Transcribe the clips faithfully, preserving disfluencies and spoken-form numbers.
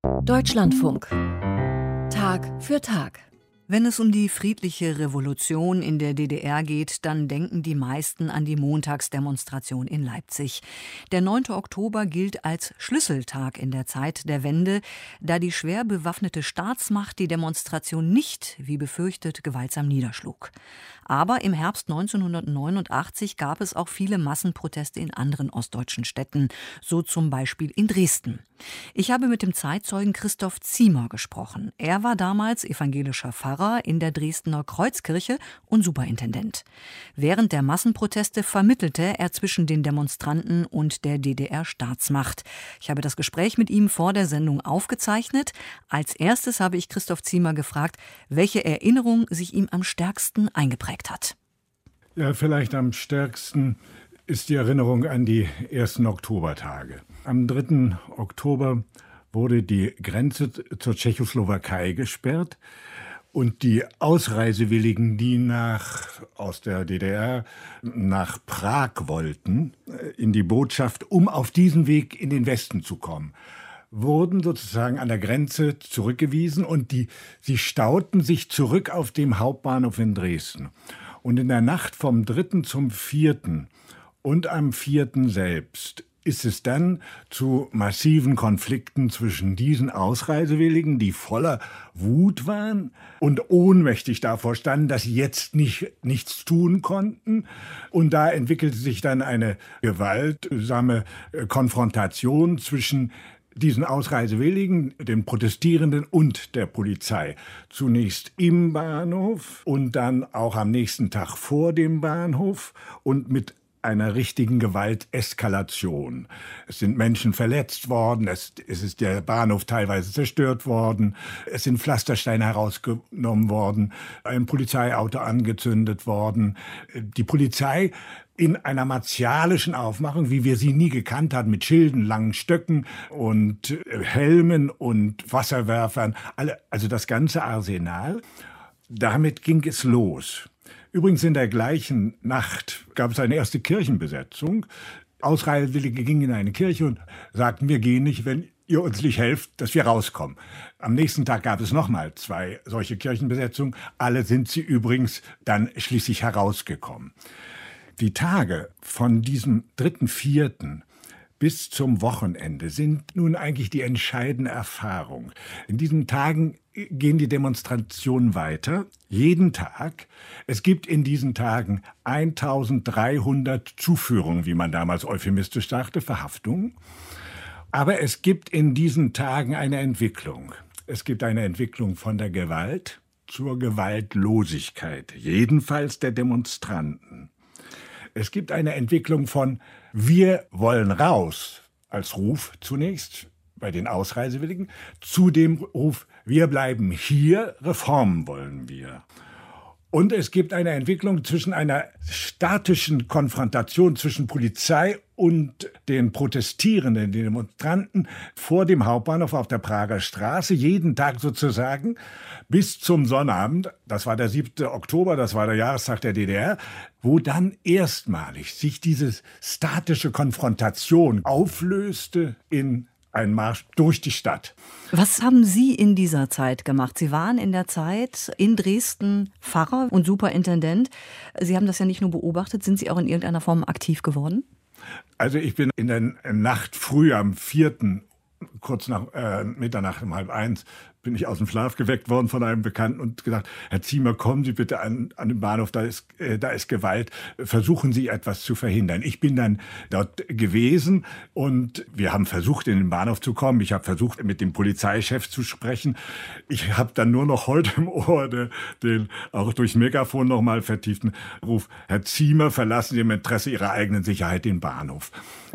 Deutschlandfunk. Tag für Tag. Wenn es um die friedliche Revolution in der D D R geht, dann denken die meisten an die Montagsdemonstration in Leipzig. Der neunte Oktober gilt als Schlüsseltag in der Zeit der Wende, da die schwer bewaffnete Staatsmacht die Demonstration nicht, wie befürchtet, gewaltsam niederschlug. Aber im Herbst neunzehnhundertneunundachtzig gab es auch viele Massenproteste in anderen ostdeutschen Städten, so zum Beispiel in Dresden. Ich habe mit dem Zeitzeugen Christoph Ziemer gesprochen. Er war damals evangelischer Pfarrer in der Dresdner Kreuzkirche und Superintendent. Während der Massenproteste vermittelte er zwischen den Demonstranten und der D D R-Staatsmacht. Ich habe das Gespräch mit ihm vor der Sendung aufgezeichnet. Als erstes habe ich Christoph Ziemer gefragt, welche Erinnerung sich ihm am stärksten eingeprägt hat. Ja, vielleicht am stärksten ist die Erinnerung an die ersten Oktobertage. Am dritten Oktober wurde die Grenze zur Tschechoslowakei gesperrt und die Ausreisewilligen, die nach, aus der D D R nach Prag wollten, in die Botschaft, um auf diesen Weg in den Westen zu kommen, wurden sozusagen an der Grenze zurückgewiesen und die, sie stauten sich zurück auf dem Hauptbahnhof in Dresden. Und in der Nacht vom dritten zum vierten und am vierten selbst ist es dann zu massiven Konflikten zwischen diesen Ausreisewilligen, die voller Wut waren und ohnmächtig davor standen, dass sie jetzt nicht, nichts tun konnten. Und da entwickelte sich dann eine gewaltsame Konfrontation zwischen diesen Ausreisewilligen, den Protestierenden und der Polizei. Zunächst im Bahnhof und dann auch am nächsten Tag vor dem Bahnhof und mit einer richtigen Gewalteskalation. Es sind Menschen verletzt worden, es, es ist der Bahnhof teilweise zerstört worden, es sind Pflastersteine herausgenommen worden, ein Polizeiauto angezündet worden. Die Polizei in einer martialischen Aufmachung, wie wir sie nie gekannt hatten, mit Schilden, langen Stöcken und Helmen und Wasserwerfern, alle, also das ganze Arsenal. Damit ging es los. Übrigens in der gleichen Nacht gab es eine erste Kirchenbesetzung. Ausreisewillige gingen in eine Kirche und sagten, wir gehen nicht, wenn ihr uns nicht helft, dass wir rauskommen. Am nächsten Tag gab es nochmal zwei solche Kirchenbesetzungen. Alle sind sie übrigens dann schließlich herausgekommen. Die Tage von diesem dritten, vierten bis zum Wochenende sind nun eigentlich die entscheidende Erfahrung. In diesen Tagen gehen die Demonstrationen weiter, jeden Tag. Es gibt in diesen Tagen eintausenddreihundert Zuführungen, wie man damals euphemistisch sagte, Verhaftungen. Aber es gibt in diesen Tagen eine Entwicklung. Es gibt eine Entwicklung von der Gewalt zur Gewaltlosigkeit, jedenfalls der Demonstranten. Es gibt eine Entwicklung von wir wollen raus als Ruf zunächst bei den Ausreisewilligen, zu dem Ruf wir bleiben hier, Reformen wollen wir. Und es gibt eine Entwicklung zwischen einer statischen Konfrontation zwischen Polizei und den Protestierenden, den Demonstranten vor dem Hauptbahnhof auf der Prager Straße, jeden Tag sozusagen, bis zum Sonnabend, das war der siebte Oktober, das war der Jahrestag der D D R, wo dann erstmalig sich diese statische Konfrontation auflöste in ein Marsch durch die Stadt. Was haben Sie in dieser Zeit gemacht? Sie waren in der Zeit in Dresden Pfarrer und Superintendent. Sie haben das ja nicht nur beobachtet, sind Sie auch in irgendeiner Form aktiv geworden? Also ich bin in der Nacht früh am vierten kurz nach äh, Mitternacht um halb eins, bin ich aus dem Schlaf geweckt worden von einem Bekannten und gesagt, Herr Ziemer, kommen Sie bitte an, an den Bahnhof, da ist, äh, da ist Gewalt, versuchen Sie etwas zu verhindern. Ich bin dann dort gewesen und wir haben versucht, in den Bahnhof zu kommen. Ich habe versucht, mit dem Polizeichef zu sprechen. Ich habe dann nur noch heute im Ohr den, den auch durch Megafon nochmal vertieften Ruf, Herr Ziemer, verlassen Sie im Interesse Ihrer eigenen Sicherheit den Bahnhof.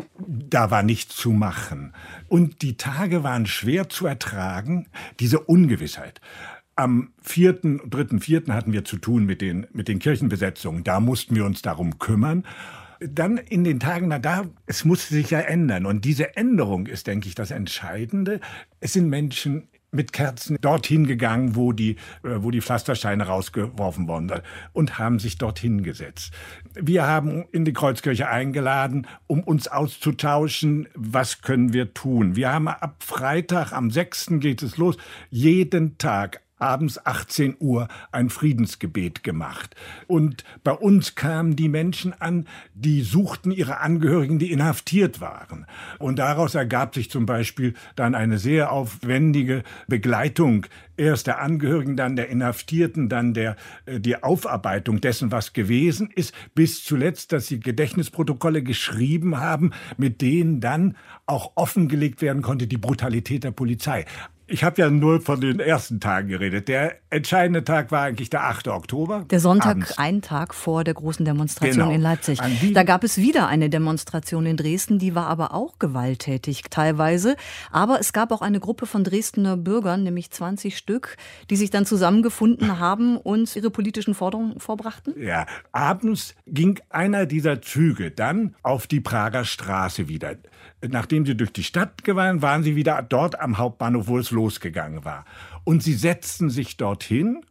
Da war nichts zu machen. Und die Tage waren schwer zu ertragen, diese Ungewissheit. Am vierten, dritten, vierten hatten wir zu tun mit den, mit den Kirchenbesetzungen. Da mussten wir uns darum kümmern. Dann in den Tagen, na da, es musste sich ja ändern. Und diese Änderung ist, denke ich, das Entscheidende. Es sind Menschen mit Kerzen dorthin gegangen, wo die, wo die Pflastersteine rausgeworfen wurden und haben sich dorthin gesetzt. Wir haben in die Kreuzkirche eingeladen, um uns auszutauschen, was können wir tun. Wir haben ab Freitag, am sechsten geht es los, jeden Tag abends achtzehn Uhr ein Friedensgebet gemacht. Und bei uns kamen die Menschen an, die suchten ihre Angehörigen, die inhaftiert waren. Und daraus ergab sich zum Beispiel dann eine sehr aufwendige Begleitung erst der Angehörigen, dann der Inhaftierten, dann der, die Aufarbeitung dessen, was gewesen ist, bis zuletzt, dass sie Gedächtnisprotokolle geschrieben haben, mit denen dann auch offengelegt werden konnte, die Brutalität der Polizei. Ich habe ja nur von den ersten Tagen geredet. Der entscheidende Tag war eigentlich der achte Oktober. Der Sonntag, abends. Einen Tag vor der großen Demonstration Genau. in Leipzig. Da gab es wieder eine Demonstration in Dresden, die war aber auch gewalttätig teilweise. Aber es gab auch eine Gruppe von Dresdner Bürgern, nämlich zwanzig Stück, die sich dann zusammengefunden haben und ihre politischen Forderungen vorbrachten. Ja, abends ging einer dieser Züge dann auf die Prager Straße wieder. Nachdem sie durch die Stadt gewann, waren sie wieder dort am Hauptbahnhof, wo es losgegangen war. Und sie setzten sich dorthin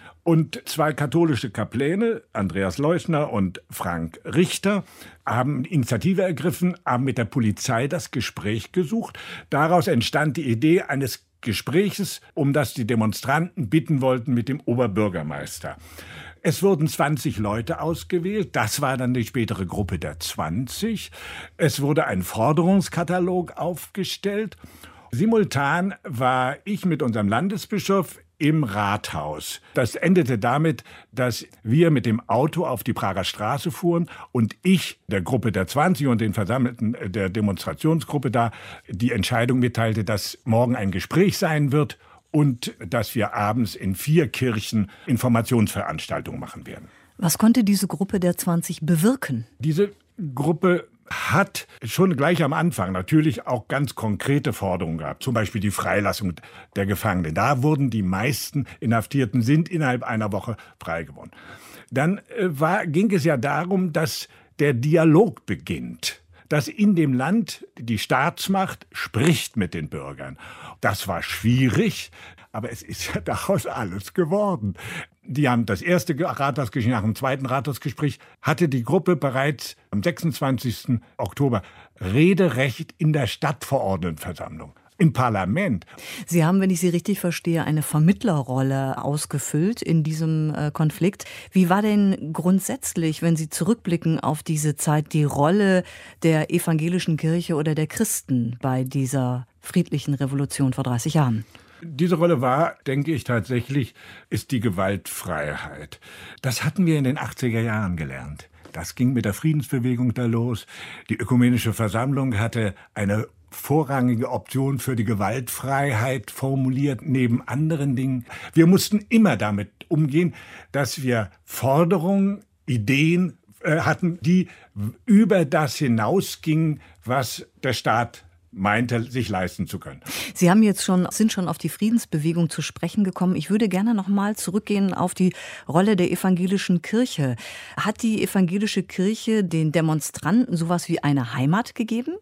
und zwei katholische Kapläne, Andreas Leuschner und Frank Richter, haben Initiative ergriffen, haben mit der Polizei das Gespräch gesucht. Daraus entstand die Idee eines Gespräches, um das die Demonstranten bitten wollten mit dem Oberbürgermeister. Es wurden zwanzig Leute ausgewählt. Das war dann die spätere Gruppe der zwanzig. Es wurde ein Forderungskatalog aufgestellt. Simultan war ich mit unserem Landesbischof im Rathaus. Das endete damit, dass wir mit dem Auto auf die Prager Straße fuhren und ich der Gruppe der zwanzig und den Versammelten der Demonstrationsgruppe da die Entscheidung mitteilte, dass morgen ein Gespräch sein wird und dass wir abends in vier Kirchen Informationsveranstaltungen machen werden. Was konnte diese Gruppe der zwanzig bewirken? Diese Gruppe hat schon gleich am Anfang natürlich auch ganz konkrete Forderungen gehabt. Zum Beispiel die Freilassung der Gefangenen. Da wurden die meisten Inhaftierten sind innerhalb einer Woche frei geworden. Dann äh, war, ging es ja darum, dass der Dialog beginnt. Dass in dem Land die Staatsmacht spricht mit den Bürgern. Das war schwierig, aber es ist ja daraus alles geworden. Die haben das erste Rathausgespräch, nach dem zweiten Rathausgespräch hatte die Gruppe bereits am sechsundzwanzigsten Oktober Rederecht in der Stadtverordnetenversammlung. Im Parlament. Sie haben, wenn ich Sie richtig verstehe, eine Vermittlerrolle ausgefüllt in diesem äh, Konflikt. Wie war denn grundsätzlich, wenn Sie zurückblicken auf diese Zeit, die Rolle der evangelischen Kirche oder der Christen bei dieser friedlichen Revolution vor dreißig Jahren? Diese Rolle war, denke ich tatsächlich, ist die Gewaltfreiheit. Das hatten wir in den achtziger Jahren gelernt. Das ging mit der Friedensbewegung da los. Die Ökumenische Versammlung hatte eine vorrangige Option für die Gewaltfreiheit formuliert, neben anderen Dingen. Wir mussten immer damit umgehen, dass wir Forderungen, Ideen äh, hatten, die über das hinausgingen, was der Staat meinte, sich leisten zu können. Sie haben jetzt schon, sind schon auf die Friedensbewegung zu sprechen gekommen. Ich würde gerne noch mal zurückgehen auf die Rolle der evangelischen Kirche. Hat die evangelische Kirche den Demonstranten sowas wie eine Heimat gegeben?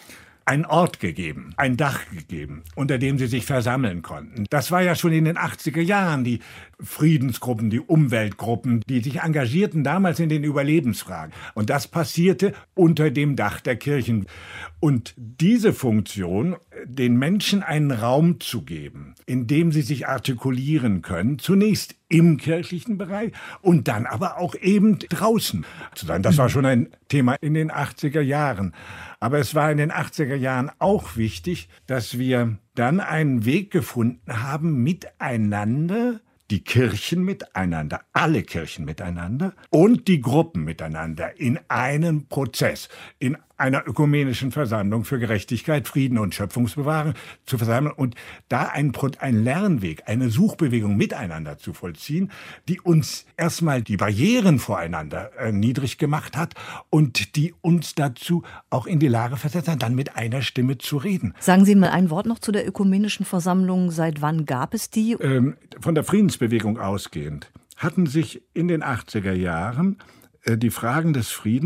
Ein Ort gegeben, ein Dach gegeben, unter dem sie sich versammeln konnten. Das war ja schon in den achtziger Jahren die Friedensgruppen, die Umweltgruppen, die sich engagierten damals in den Überlebensfragen. Und das passierte unter dem Dach der Kirchen. Und diese Funktion, den Menschen einen Raum zu geben, in dem sie sich artikulieren können, zunächst im kirchlichen Bereich und dann aber auch eben draußen zu sein. Das war schon ein Thema in den achtziger Jahren. Aber es war in den achtziger Jahren auch wichtig, dass wir dann einen Weg gefunden haben, miteinander, die Kirchen miteinander, alle Kirchen miteinander und die Gruppen miteinander in einem Prozess, in einer ökumenischen Versammlung für Gerechtigkeit, Frieden und Schöpfungsbewahrung zu versammeln und da einen, einen Lernweg, eine Suchbewegung miteinander zu vollziehen, die uns erstmal die Barrieren voreinander äh, niedrig gemacht hat und die uns dazu auch in die Lage versetzt hat, dann mit einer Stimme zu reden. Sagen Sie mal ein Wort noch zu der ökumenischen Versammlung. Seit wann gab es die? Ähm, von der Friedensbewegung ausgehend hatten sich in den achtziger Jahren äh, die Fragen des Friedens,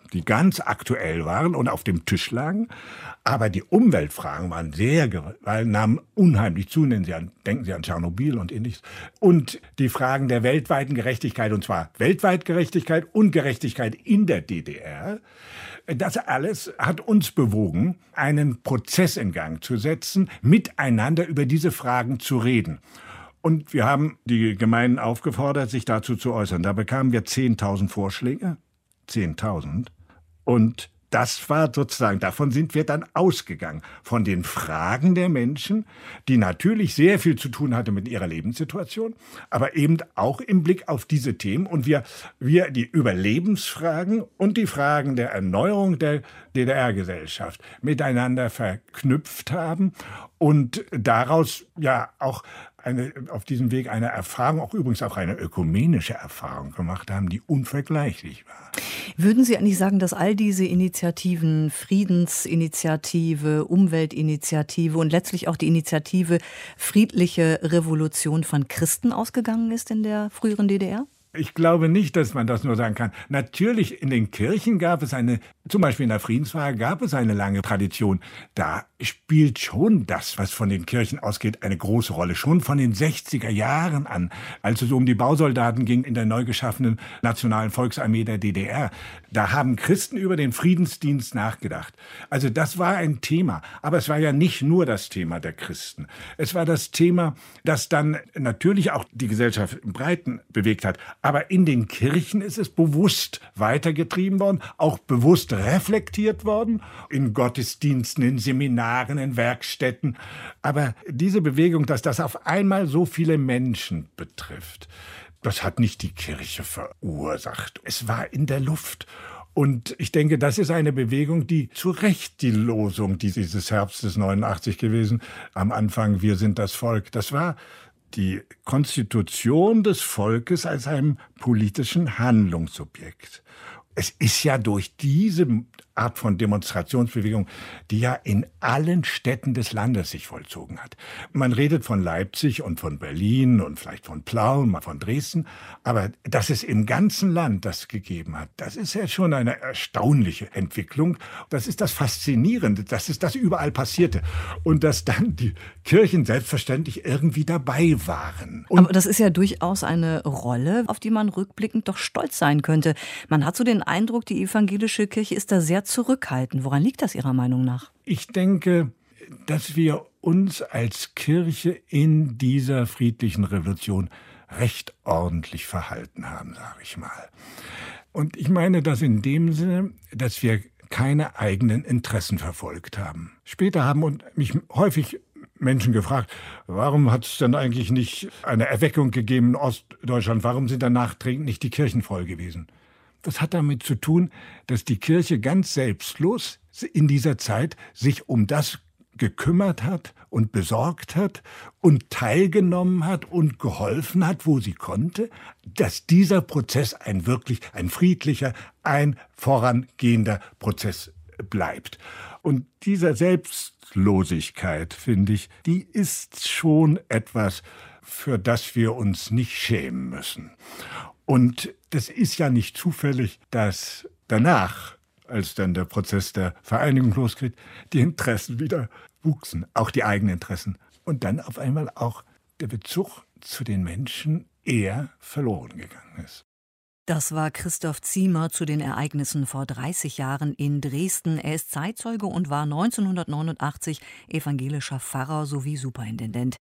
die ganz aktuell waren und auf dem Tisch lagen. Aber die Umweltfragen waren sehr, weil nahmen unheimlich zu. Nennen Sie an, denken Sie an Tschernobyl und ähnliches. Und die Fragen der weltweiten Gerechtigkeit, und zwar weltweit Gerechtigkeit und Gerechtigkeit in der D D R. Das alles hat uns bewogen, einen Prozess in Gang zu setzen, miteinander über diese Fragen zu reden. Und wir haben die Gemeinden aufgefordert, sich dazu zu äußern. Da bekamen wir zehntausend Vorschläge. zehntausend. Und das war sozusagen, davon sind wir dann ausgegangen. Von den Fragen der Menschen, die natürlich sehr viel zu tun hatte mit ihrer Lebenssituation, aber eben auch im Blick auf diese Themen. Und wir, wir die Überlebensfragen und die Fragen der Erneuerung der D D R-Gesellschaft miteinander verknüpft haben und daraus ja auch eine, auf diesem Weg eine Erfahrung, auch übrigens auch eine ökumenische Erfahrung gemacht haben, die unvergleichlich war. Würden Sie eigentlich sagen, dass all diese Initiativen, Friedensinitiative, Umweltinitiative und letztlich auch die Initiative Friedliche Revolution von Christen ausgegangen ist in der früheren D D R? Ich glaube nicht, dass man das nur sagen kann. Natürlich, in den Kirchen gab es eine, zum Beispiel in der Friedensfrage gab es eine lange Tradition. Da spielt schon das, was von den Kirchen ausgeht, eine große Rolle. Schon von den sechziger Jahren an, als es um die Bausoldaten ging in der neu geschaffenen Nationalen Volksarmee der D D R. Da haben Christen über den Friedensdienst nachgedacht. Also das war ein Thema. Aber es war ja nicht nur das Thema der Christen. Es war das Thema, das dann natürlich auch die Gesellschaft im Breiten bewegt hat. Aber in den Kirchen ist es bewusst weitergetrieben worden, auch bewusst reflektiert worden, in Gottesdiensten, in Seminaren, in Werkstätten. Aber diese Bewegung, dass das auf einmal so viele Menschen betrifft, das hat nicht die Kirche verursacht. Es war in der Luft. Und ich denke, das ist eine Bewegung, die zu Recht die Losung dieses Herbstes neunundachtzig gewesen, am Anfang, wir sind das Volk, das war die Konstitution des Volkes als einem politischen Handlungsobjekt. Es ist ja durch diese Art von Demonstrationsbewegung, die ja in allen Städten des Landes sich vollzogen hat. Man redet von Leipzig und von Berlin und vielleicht von Plauen, mal von Dresden, aber dass es im ganzen Land das gegeben hat, das ist ja schon eine erstaunliche Entwicklung. Das ist das Faszinierende, dass es das überall passierte und dass dann die Kirchen selbstverständlich irgendwie dabei waren. Und aber das ist ja durchaus eine Rolle, auf die man rückblickend doch stolz sein könnte. Man hat so den Eindruck, die evangelische Kirche ist da sehr zurückhaltend. Woran liegt das Ihrer Meinung nach? Ich denke, dass wir uns als Kirche in dieser friedlichen Revolution recht ordentlich verhalten haben, sage ich mal. Und ich meine das in dem Sinne, dass wir keine eigenen Interessen verfolgt haben. Später haben mich häufig Menschen gefragt, warum hat es denn eigentlich nicht eine Erweckung gegeben in Ostdeutschland? Warum sind danach nicht die Kirchen voll gewesen? Das hat damit zu tun, dass die Kirche ganz selbstlos in dieser Zeit sich um das gekümmert hat und besorgt hat und teilgenommen hat und geholfen hat, wo sie konnte, dass dieser Prozess ein wirklich, ein friedlicher, ein vorangehender Prozess bleibt. Und dieser Selbstlosigkeit, finde ich, die ist schon etwas, für das wir uns nicht schämen müssen. Und das ist ja nicht zufällig, dass danach, als dann der Prozess der Vereinigung losgeht, die Interessen wieder wuchsen, auch die eigenen Interessen. Und dann auf einmal auch der Bezug zu den Menschen eher verloren gegangen ist. Das war Christoph Ziemer zu den Ereignissen vor dreißig Jahren in Dresden. Er ist Zeitzeuge und war neunzehnhundertneunundachtzig evangelischer Pfarrer sowie Superintendent.